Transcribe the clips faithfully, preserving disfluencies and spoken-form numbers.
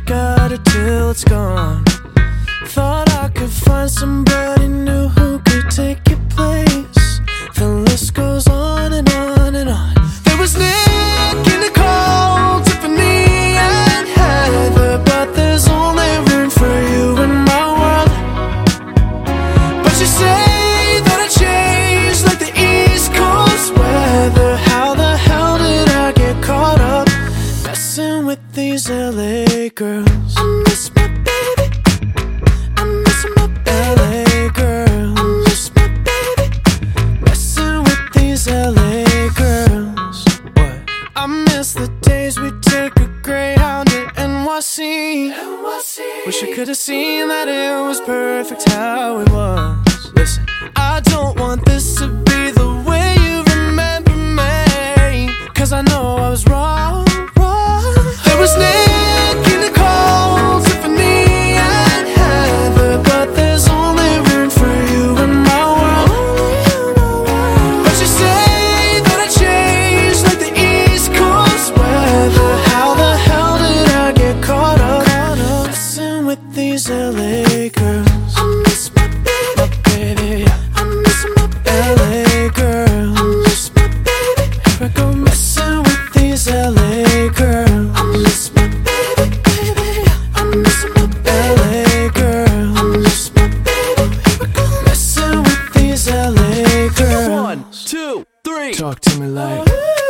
got it till it's gone. Thought I could find somebody new who could take your place. The list goes on and on and on. There was Nick and Nicole, Tiffany and Heather, but there's only room for you in my world. But you say that I changed like the East Coast weather. How the hell did I get caught up messing with these L A girls? I miss my baby, I miss my L A girls. I miss my baby, messing with these L A girls. What? I miss the days we take a Greyhound to N Y C. N Y C. Wish I could have seen that it was perfect how it was. Listen, I don't want this to be the way you remember me, 'cause I know I was wrong, wrong. There was Nick and Nicole, Tiffany and Heather, but there's only room for you in my world. But you say that I changed like the East Coast weather. How the hell did I get caught up messing with these L A girls? I miss my baby, my baby. I miss my L A girls. I miss my baby. Here I go messing with these L A girls. I miss my baby, baby. I miss my L A girls. I miss my baby. Here I go messing with these L A girls. One, two, three. Talk to me like.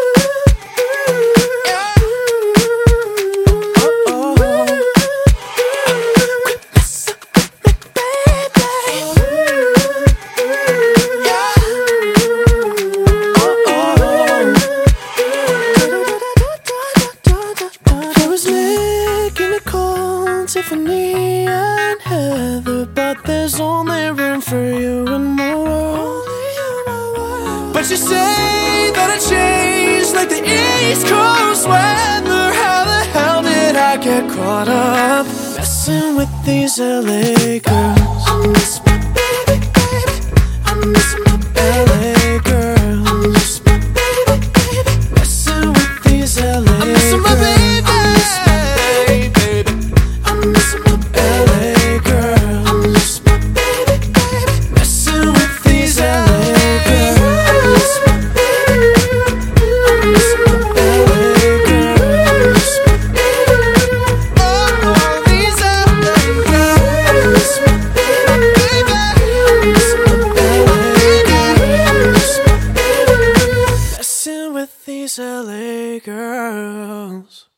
Tiffany and Heather, but there's only room for you in my world. But you say that I changed like the East Coast weather. How the hell did I get caught up messing with these L A girls? I miss my baby, baby. I miss my L A girls. I miss my baby, baby. Messing with these L A girls. I miss my baby. These L A girls.